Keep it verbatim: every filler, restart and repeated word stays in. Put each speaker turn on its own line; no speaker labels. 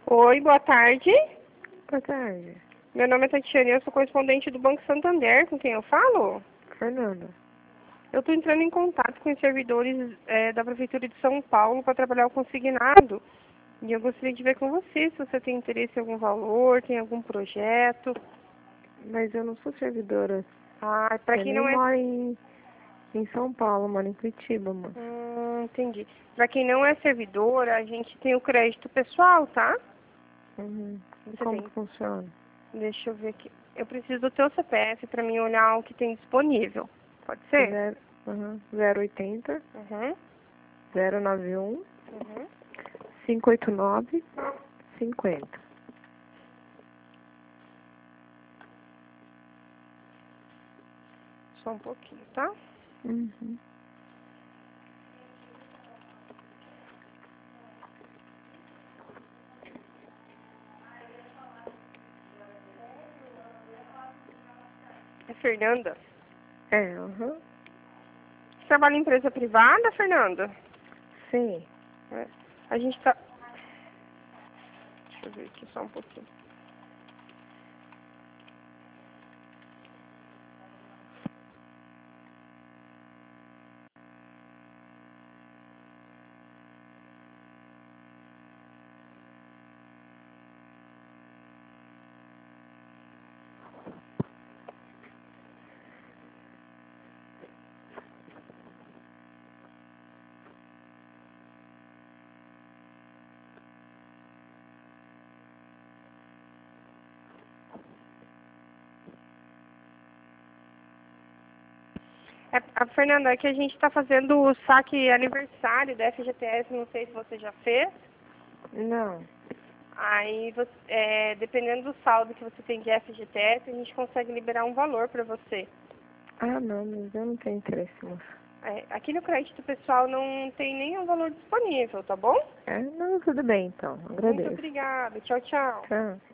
Oi, boa tarde.
Boa tarde.
Meu nome é Tatiana e eu sou correspondente do Banco Santander. Com quem eu falo?
Fernanda.
Eu estou entrando em contato com os servidores é, da Prefeitura de São Paulo para trabalhar o consignado. E eu gostaria de ver com você se você tem interesse em algum valor, tem algum projeto.
Mas eu não sou servidora.
Ah, para
Eu
quem
nem
não é...
moro em, em São Paulo, moro em Curitiba, mano.
Hum, entendi. Para quem não é servidora, a gente tem o crédito pessoal, tá?
Uhum.
Você
Como
tem.
que funciona?
Deixa eu ver aqui. Eu preciso do teu C P F para mim olhar o que tem disponível. Pode ser?
Zero, uhum. zero oitenta,
Uhum.
zero nove um,
Uhum.
cinco oito nove, cinquenta.
Só um pouquinho, tá?
Uhum.
É Fernanda?
É, uhum.
Você trabalha em empresa privada, Fernanda?
Sim.
É. A gente tá... Deixa eu ver aqui só um pouquinho. É, a Fernanda, é que a gente está fazendo o saque aniversário da F G T S, não sei se você já fez.
Não.
Aí, você, é, dependendo do saldo que você tem de F G T S, a gente consegue liberar um valor para você.
Ah, não, mas eu não tenho interesse, moça.
É, aqui no crédito pessoal não tem nenhum valor disponível, tá bom?
É, não, tudo bem então.
Muito
Agradeço.
obrigada. Tchau, tchau.
Tchau.